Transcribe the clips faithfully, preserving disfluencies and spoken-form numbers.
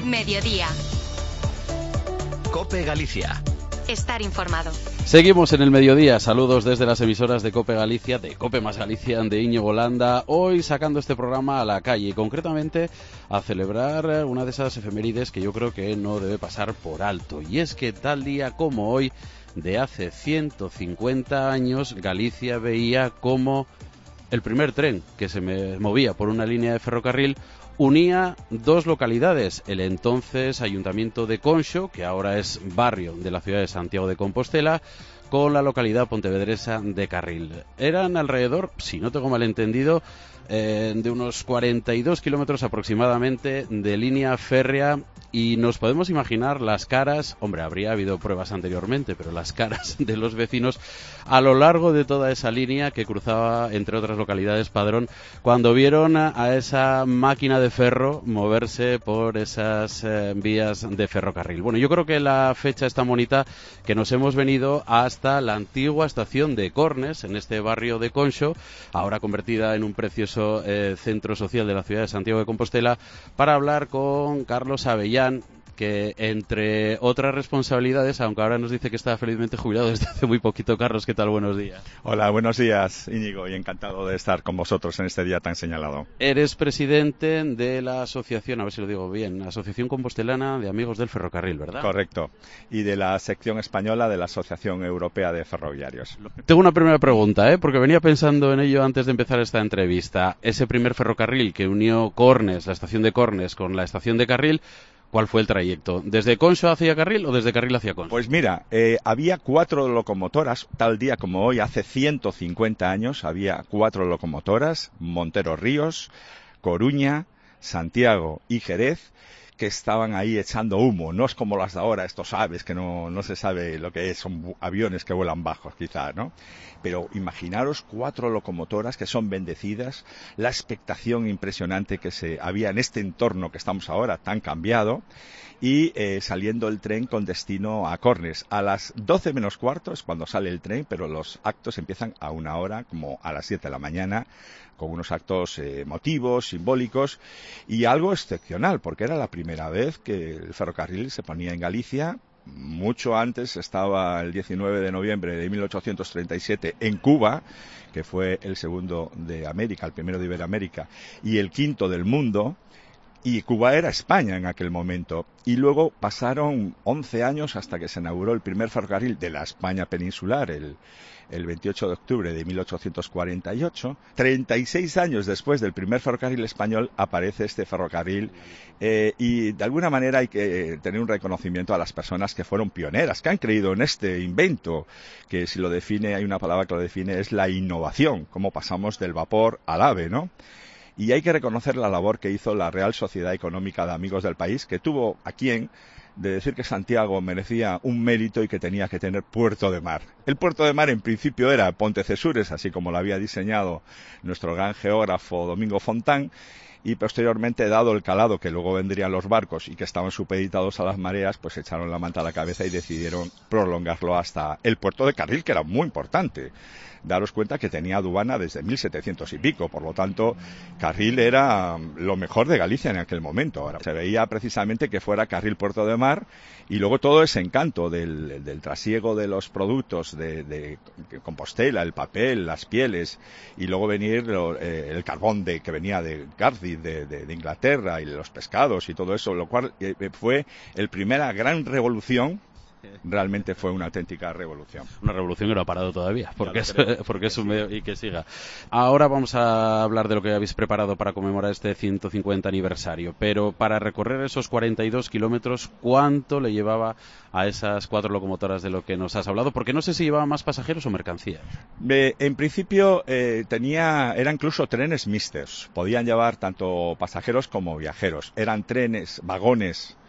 Mediodía. COPE Galicia. Estar informado. Seguimos en el mediodía. Saludos desde las emisoras de COPE Galicia, de COPE más Galicia, de Íñigo Landa. Hoy sacando este programa a la calle y concretamente a celebrar una de esas efemérides que yo creo que no debe pasar por alto. Y es que tal día como hoy, de hace ciento cincuenta años, Galicia veía como el primer tren que se movía por una línea de ferrocarril unía dos localidades, el entonces Ayuntamiento de Conxo, que ahora es barrio de la ciudad de Santiago de Compostela, con la localidad pontevedresa de Carril. Eran alrededor, si no tengo malentendido, eh, de unos cuarenta y dos kilómetros aproximadamente de línea férrea, y nos podemos imaginar las caras, hombre, habría habido pruebas anteriormente, pero las caras de los vecinos a lo largo de toda esa línea que cruzaba, entre otras localidades, Padrón, cuando vieron a esa máquina de ferro moverse por esas eh, vías de ferrocarril. Bueno, yo creo que la fecha es tan bonita que nos hemos venido hasta la antigua estación de Cornes, en este barrio de Conxo, ahora convertida en un precioso eh, centro social de la ciudad de Santiago de Compostela, para hablar con Carlos Avellán, que entre otras responsabilidades, aunque ahora nos dice que está felizmente jubilado desde hace muy poquito. Carlos, ¿qué tal? Buenos días. Hola, buenos días, Íñigo, y encantado de estar con vosotros en este día tan señalado. Eres presidente de la asociación, a ver si lo digo bien, Asociación Compostelana de Amigos del Ferrocarril, ¿verdad? Correcto, y de la sección española de la Asociación Europea de Ferroviarios. Tengo una primera pregunta, ¿eh? porque venía pensando en ello antes de empezar esta entrevista. Ese primer ferrocarril que unió Cornes, la estación de Cornes, con la estación de Carril, ¿cuál fue el trayecto? ¿Desde Conxo hacia Carril o desde Carril hacia Conxo? Pues mira, eh, había cuatro locomotoras, tal día como hoy, hace ciento cincuenta años, había cuatro locomotoras, Montero Ríos, Coruña, Santiago y Jerez, que estaban ahí echando humo. No es como las de ahora, estos aves que no, no se sabe lo que es, son aviones que vuelan bajos quizá, ¿no? Pero imaginaros cuatro locomotoras que son bendecidas, la expectación impresionante que se había en este entorno que estamos ahora tan cambiado, y eh, saliendo el tren con destino a Cornes. A las doce menos cuarto es cuando sale el tren, pero los actos empiezan a una hora, como a las siete de la mañana, con unos actos eh, emotivos, simbólicos, y algo excepcional, porque era la primera vez que el ferrocarril se ponía en Galicia. Mucho antes estaba el diecinueve de noviembre de mil ochocientos treinta y siete en Cuba, que fue el segundo de América, el primero de Iberoamérica, y el quinto del mundo. Y Cuba era España en aquel momento. Y luego pasaron once años hasta que se inauguró el primer ferrocarril de la España peninsular, el, el veintiocho de octubre de mil ochocientos cuarenta y ocho. treinta y seis años después del primer ferrocarril español aparece este ferrocarril. Eh, y de alguna manera hay que tener un reconocimiento a las personas que fueron pioneras, que han creído en este invento, que si lo define, hay una palabra que lo define, es la innovación, cómo pasamos del vapor al ave, ¿no? Y hay que reconocer la labor que hizo la Real Sociedad Económica de Amigos del País, que tuvo a quien de decir que Santiago merecía un mérito y que tenía que tener puerto de mar. El puerto de mar en principio era Pontecesures, así como lo había diseñado nuestro gran geógrafo Domingo Fontán, y posteriormente, dado el calado que luego vendrían los barcos y que estaban supeditados a las mareas, pues echaron la manta a la cabeza y decidieron prolongarlo hasta el puerto de Carril, que era muy importante. Daros cuenta que tenía aduana desde mil setecientos y pico, por lo tanto, Carril era lo mejor de Galicia en aquel momento. Ahora, se veía precisamente que fuera Carril Puerto de Mar, y luego todo ese encanto del, del trasiego de los productos de, de Compostela, el papel, las pieles, y luego venir eh, el carbón de, que venía de Cardiff, de, de, de Inglaterra, y los pescados y todo eso, lo cual eh, fue el primera gran revolución. Realmente fue una auténtica revolución. Una revolución que no ha parado todavía, porque es, porque es un medio y que siga. Ahora vamos a hablar de lo que habéis preparado para conmemorar este ciento cincuenta aniversario, pero para recorrer esos cuarenta y dos kilómetros, ¿cuánto le llevaba a esas cuatro locomotoras de lo que nos has hablado? Porque no sé si llevaba más pasajeros o mercancías. Eh, en principio eh, tenía, eran incluso trenes mixtos, podían llevar tanto pasajeros como viajeros. Eran trenes, vagones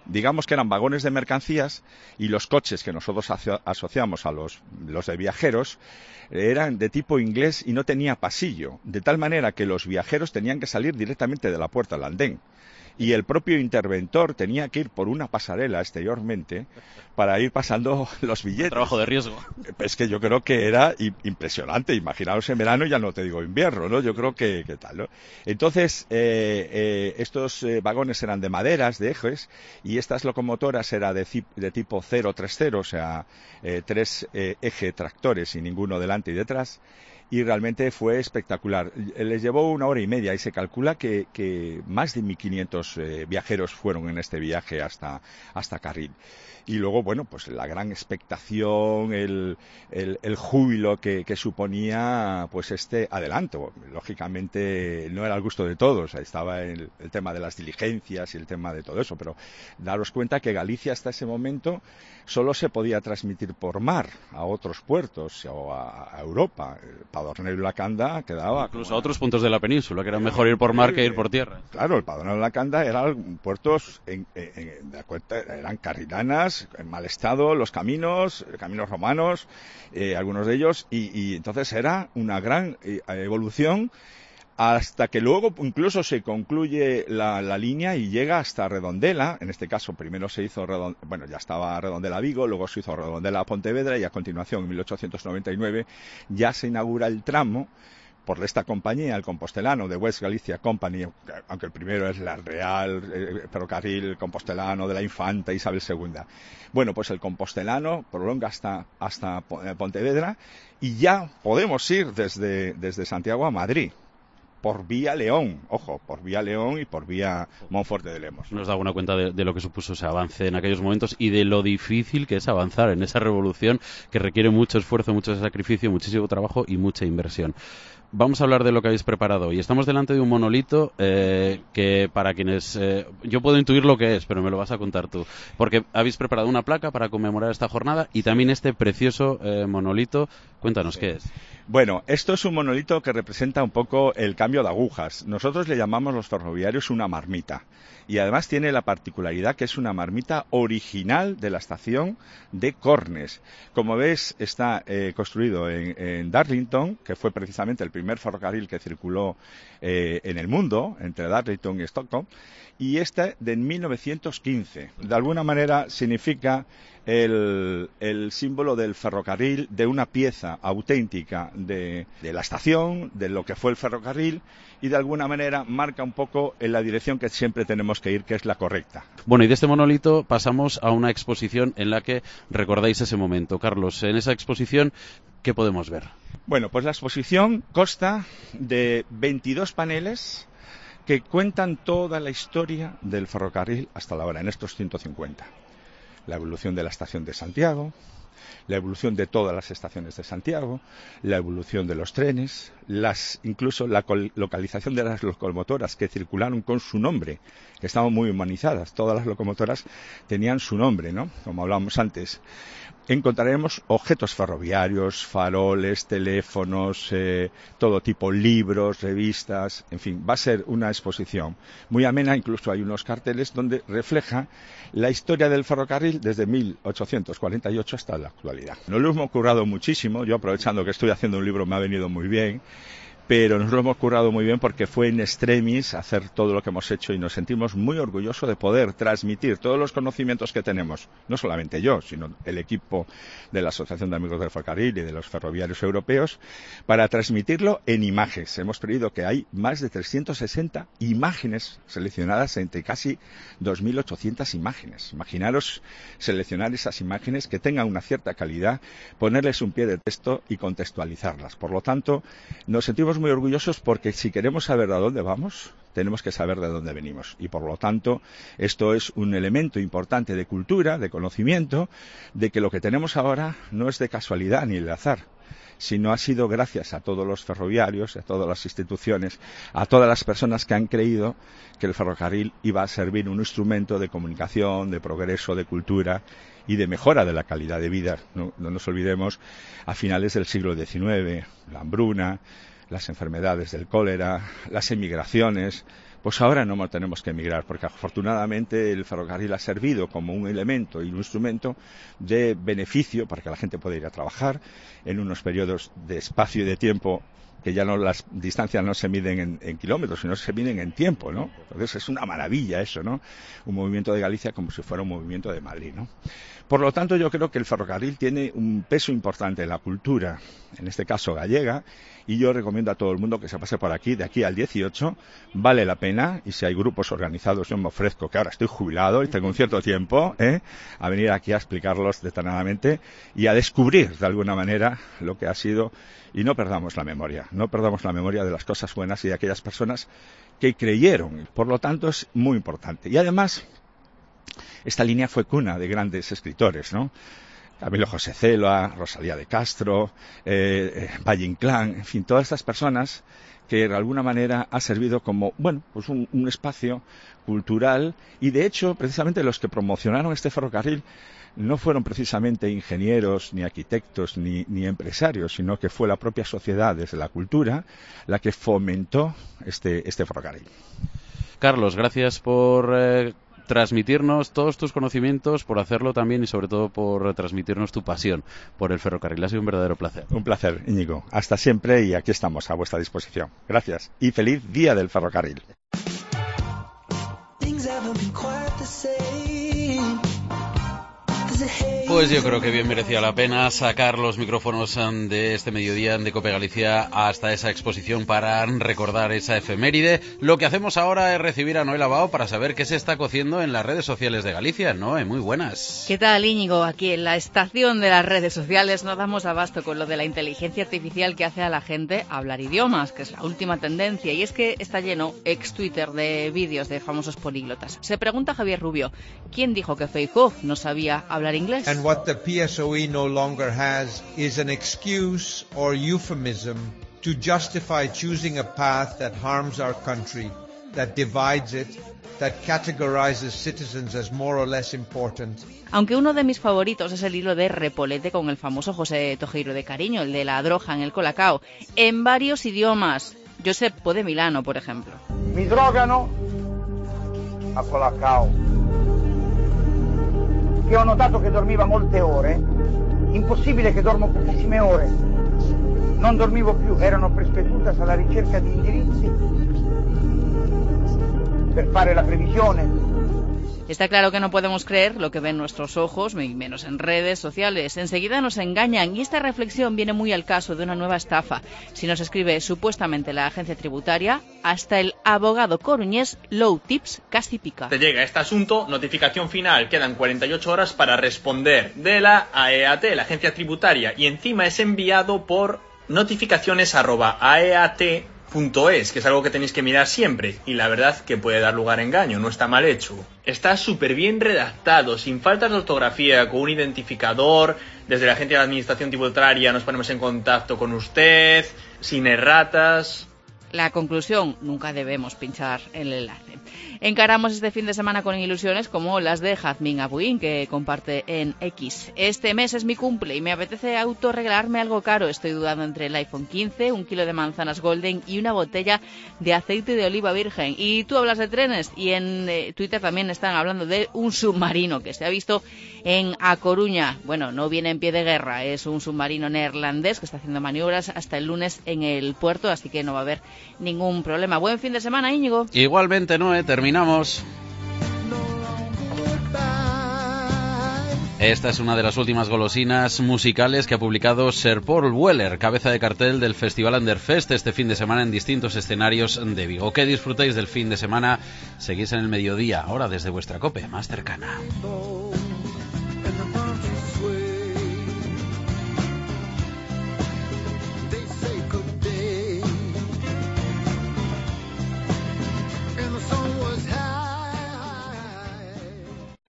digamos que eran vagones de mercancías, y los coches que nosotros aso- asociamos a los, los de viajeros eran de tipo inglés y no tenía pasillo, de tal manera que los viajeros tenían que salir directamente de la puerta del andén. Y el propio interventor tenía que ir por una pasarela exteriormente para ir pasando los billetes. Un trabajo de riesgo. Es que yo creo que era impresionante. Imaginaos en verano, ya no te digo invierno, ¿no? Yo creo que, que tal, ¿no? Entonces, eh, eh, estos eh, vagones eran de maderas, de ejes, y estas locomotoras eran de, de tipo cero tres cero, o sea, eh, tres eh, eje tractores y ninguno delante y detrás. Y realmente fue espectacular. Les llevó una hora y media y se calcula que, que más de mil quinientos eh, viajeros fueron en este viaje hasta, hasta Carril. Y luego, bueno, pues la gran expectación, el, el, el júbilo que, que suponía pues este adelanto. Lógicamente no era al gusto de todos, estaba el, el tema de las diligencias y el tema de todo eso, pero daros cuenta que Galicia hasta ese momento solo se podía transmitir por mar a otros puertos o a, a Europa. El Padornero y Lacanda quedaba... Incluso a otros puntos de la península, que era mejor ir por mar que ir por tierra. Claro, el Padornero y Lacanda eran puertos, en, en, en, de acuerdo, eran carrilanas, en mal estado, los caminos, caminos romanos, eh, algunos de ellos, y, y entonces era una gran eh, evolución, hasta que luego incluso se concluye la, la línea y llega hasta Redondela. En este caso primero se hizo, Redond... bueno, ya estaba Redondela Vigo, luego se hizo Redondela Pontevedra, y a continuación en mil ochocientos noventa y nueve ya se inaugura el tramo por esta compañía, el Compostelano, de West Galicia Company, aunque el primero es la Real eh, Ferrocarril Compostelano de la Infanta Isabel segunda. Bueno, pues el Compostelano prolonga hasta, hasta Pontevedra, y ya podemos ir desde, desde Santiago a Madrid, por vía León, ojo, por vía León y por vía Monforte de Lemos. Nos da una cuenta de, de lo que supuso ese avance en aquellos momentos y de lo difícil que es avanzar en esa revolución que requiere mucho esfuerzo, mucho sacrificio, muchísimo trabajo y mucha inversión. Vamos a hablar de lo que habéis preparado hoy. Estamos delante de un monolito eh, que para quienes... Eh, yo puedo intuir lo que es, pero me lo vas a contar tú. Porque habéis preparado una placa para conmemorar esta jornada y también este precioso eh, monolito. Cuéntanos, sí. ¿Qué es? Bueno, esto es un monolito que representa un poco el cambio de agujas. Nosotros le llamamos los ferroviarios una marmita. Y además tiene la particularidad que es una marmita original de la estación de Cornes. Como ves, está eh, construido en, en Darlington, que fue precisamente el primer ferrocarril que circuló eh, en el mundo, entre Darlington y Stockholm, y este de mil novecientos quince. De alguna manera significa el, el símbolo del ferrocarril, de una pieza auténtica de, de la estación, de lo que fue el ferrocarril, y de alguna manera marca un poco en la dirección que siempre tenemos que ir, que es la correcta. Bueno, y de este monolito pasamos a una exposición en la que recordáis ese momento. Carlos, en esa exposición, ¿qué podemos ver? Bueno, pues la exposición consta de veintidós paneles que cuentan toda la historia del ferrocarril hasta la hora, en estos ciento cincuenta. La evolución de la estación de Santiago, la evolución de todas las estaciones de Santiago, la evolución de los trenes, las, incluso la localización de las locomotoras que circularon con su nombre, que estaban muy humanizadas. Todas las locomotoras tenían su nombre, ¿no? Como hablábamos antes. Encontraremos objetos ferroviarios, faroles, teléfonos, eh, todo tipo, libros, revistas, en fin, va a ser una exposición muy amena. Incluso hay unos carteles donde refleja la historia del ferrocarril desde mil ochocientos cuarenta y ocho hasta la actualidad. Nos lo hemos currado muchísimo, yo aprovechando que estoy haciendo un libro me ha venido muy bien, pero nos lo hemos currado muy bien porque fue in extremis hacer todo lo que hemos hecho y nos sentimos muy orgullosos de poder transmitir todos los conocimientos que tenemos, no solamente yo, sino el equipo de la Asociación de Amigos del Ferrocarril y de los ferroviarios europeos, para transmitirlo en imágenes. Hemos pedido que hay más de trescientas sesenta imágenes seleccionadas entre casi dos mil ochocientas imágenes. Imaginaros seleccionar esas imágenes que tengan una cierta calidad, ponerles un pie de texto y contextualizarlas. Por lo tanto, nos sentimos muy orgullosos porque si queremos saber a dónde vamos, tenemos que saber de dónde venimos. Y por lo tanto, esto es un elemento importante de cultura, de conocimiento, de que lo que tenemos ahora no es de casualidad ni de azar, sino ha sido gracias a todos los ferroviarios, a todas las instituciones, a todas las personas que han creído que el ferrocarril iba a servir un instrumento de comunicación, de progreso, de cultura y de mejora de la calidad de vida. No, no nos olvidemos, a finales del siglo diecinueve, la hambruna, las enfermedades del cólera, las emigraciones, pues ahora no tenemos que emigrar, porque afortunadamente el ferrocarril ha servido como un elemento y un instrumento de beneficio para que la gente pueda ir a trabajar en unos periodos de espacio y de tiempo que ya no, las distancias no se miden en, en kilómetros, sino se miden en tiempo, ¿no? Entonces es una maravilla eso, ¿no? Un movimiento de Galicia como si fuera un movimiento de Madrid, ¿no? Por lo tanto, yo creo que el ferrocarril tiene un peso importante en la cultura, en este caso gallega, y yo recomiendo a todo el mundo que se pase por aquí, de aquí al dieciocho, vale la pena, y si hay grupos organizados, yo me ofrezco, que ahora estoy jubilado y tengo un cierto tiempo, ¿eh? a venir aquí a explicarlos detalladamente y a descubrir, de alguna manera, lo que ha sido, y no perdamos la memoria, no perdamos la memoria de las cosas buenas y de aquellas personas que creyeron, por lo tanto es muy importante. Y además, esta línea fue cuna de grandes escritores, ¿no? Camilo José Cela, Rosalía de Castro, eh, eh, Valle Inclán, en fin, todas estas personas que de alguna manera ha servido como, bueno, pues un, un espacio cultural, y de hecho, precisamente los que promocionaron este ferrocarril no fueron precisamente ingenieros, ni arquitectos, ni, ni empresarios, sino que fue la propia sociedad desde la cultura la que fomentó este, este ferrocarril. Carlos, gracias por eh, transmitirnos todos tus conocimientos, por hacerlo también y sobre todo por transmitirnos tu pasión por el ferrocarril. Ha sido un verdadero placer. Un placer, Íñigo. Hasta siempre y aquí estamos a vuestra disposición. Gracias y feliz Día del Ferrocarril. Pues yo creo que bien merecía la pena sacar los micrófonos de este mediodía de COPE Galicia hasta esa exposición para recordar esa efeméride. Lo que hacemos ahora es recibir a Noé Lavao para saber qué se está cociendo en las redes sociales de Galicia. Noé, muy buenas. ¿Qué tal, Íñigo? Aquí en la estación de las redes sociales no damos abasto con lo de la inteligencia artificial que hace a la gente hablar idiomas, que es la última tendencia, y es que está lleno ex Twitter de vídeos de famosos políglotas. Se pregunta Javier Rubio, ¿quién dijo que Feijóo no sabía hablar inglés? And what the P S O E no longer has is an excuse or euphemism to justify choosing a path that harms our country, that divides it, that categorizes citizens as more or less important. Aunque uno de mis favoritos es el hilo de Repolete con el famoso José Tojeiro de Cariño, el de la droga en el Colacao, en varios idiomas. Giuseppe de Milano, por ejemplo. Mi drogano a Colacao. Che ho notato che dormiva molte ore, impossibile che dormo pochissime ore, non dormivo più, erano prespetutas alla ricerca di indirizzi per fare la previsione. Está claro que no podemos creer lo que ven nuestros ojos, menos en redes sociales. Enseguida nos engañan y esta reflexión viene muy al caso de una nueva estafa. Si nos escribe supuestamente la agencia tributaria, hasta el abogado coruñés Low Tips casi pica. Te llega este asunto, notificación final, quedan cuarenta y ocho horas para responder de la A E A T, la agencia tributaria, y encima es enviado por notificaciones arroba aeat punto es, que es algo que tenéis que mirar siempre, y la verdad que puede dar lugar a engaño, no está mal hecho. Está súper bien redactado, sin faltas de ortografía, con un identificador. Desde la agencia de administración tributaria nos ponemos en contacto con usted, sin erratas. La conclusión, nunca debemos pinchar el enlace. Encaramos este fin de semana con ilusiones como las de Jazmín Abuín, que comparte en X. Este mes es mi cumple y me apetece autorregalarme algo caro. Estoy dudando entre el iPhone quince, un kilo de manzanas golden y una botella de aceite de oliva virgen. Y tú hablas de trenes y en eh, Twitter también están hablando de un submarino que se ha visto en A Coruña. Bueno, no viene en pie de guerra, es un submarino neerlandés que está haciendo maniobras hasta el lunes en el puerto, así que no va a haber ningún problema. Buen fin de semana, Íñigo. Igualmente, Noé, terminamos. Esta es una de las últimas golosinas musicales que ha publicado Sir Paul Weller, cabeza de cartel del Festival Underfest este fin de semana en distintos escenarios de Vigo. Que disfrutéis del fin de semana, seguís en el mediodía, ahora desde vuestra COPE más cercana. Was